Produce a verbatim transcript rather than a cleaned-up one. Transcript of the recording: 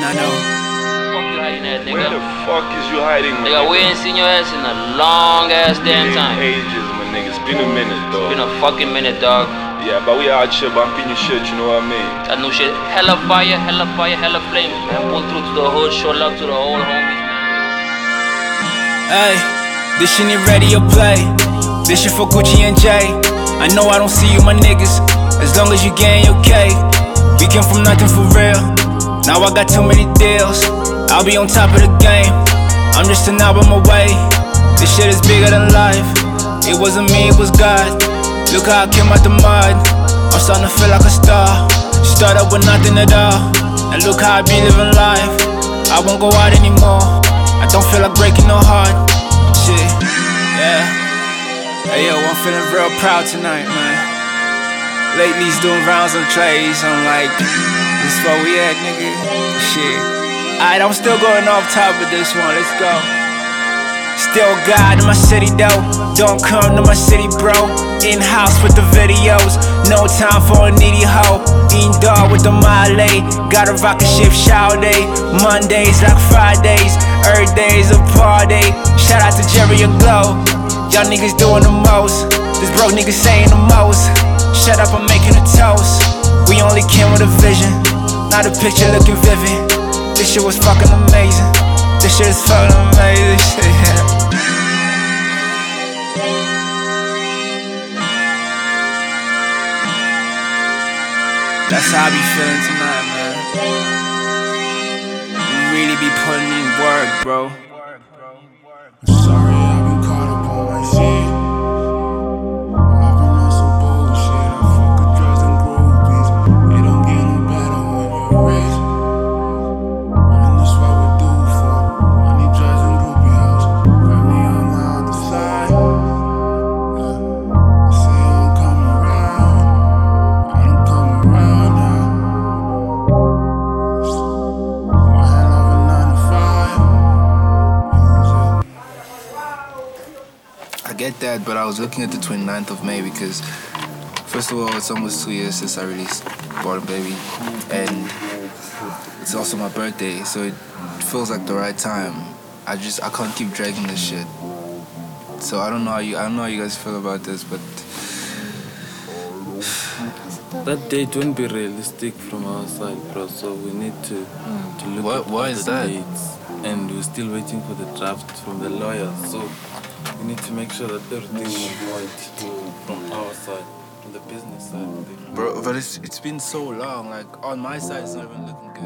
I know. Fuck you hiding at, nigga? Where the fuck is you hiding, man? Nigga, we ain't seen your ass in a long ass damn time. Ages, my nigga. It's been a minute, dog. It's been a fucking minute, dog. Yeah, but we out here bumping your shit, you know what I mean? That new shit, hella fire, hella fire, hella flames, man. Pull through to the hood, show love to the whole homies, man. Hey, this shit need radio play. This shit for Gucci and Jay. I know I don't see you, my niggas. As long as you getting okay. We came from nothing for real. Now I got too many deals. I'll be on top of the game. I'm just an album away. This shit is bigger than life. It wasn't me, it was God. Look how I came out the mud. I'm starting to feel like a star. Start up with nothing at all. And look how I be living life. I won't go out anymore. I don't feel like breaking no heart. Shit, yeah. Hey yo, I'm feeling real proud tonight, man. Lately he's doing rounds on trays. I'm like, this is where we at, nigga. Shit. Alright, I'm still going off top of this one. Let's go. Still God in my city though. Don't come to my city, bro. In-house with the videos. No time for a needy hoe. Eating dog with the Malay. Gotta rock a shift shower day. Mondays like Fridays. Earth days a party. Shout out to Jerry and Glow. Y'all niggas doing the most. This broke nigga saying the most. Shut up, I'm making a toast. We only came with a vision. Now the picture looking vivid. This shit was fucking amazing. This shit is fucking amazing. Shit. That's how I be feeling tonight, man. We really be putting in work, bro. Sorry, I've been caught up on my shit. I've been on some bullshit. I fuck with drugs and groupies. It don't get no better when you're rich. And that's what we do for. I need drugs and groupie house. Family on my other side. Yeah. They say I'm coming around. I don't come around now. My hand over nine to five. I get that, but I was looking at the twenty-ninth of May because, first of all, it's almost two years since I released Born Baby, and it's also my birthday, so it feels like the right time. I just I can't keep dragging this shit. So I don't know how you I don't know how you guys feel about this, but that date won't be realistic from our side, bro. So we need to to look Why- at why other is that? dates, and we're still waiting for the draft from the lawyers. So we need to make sure that everything is on point from our side, from the business side. bro, but it's it's been so long. Like on my side, it's not even looking good.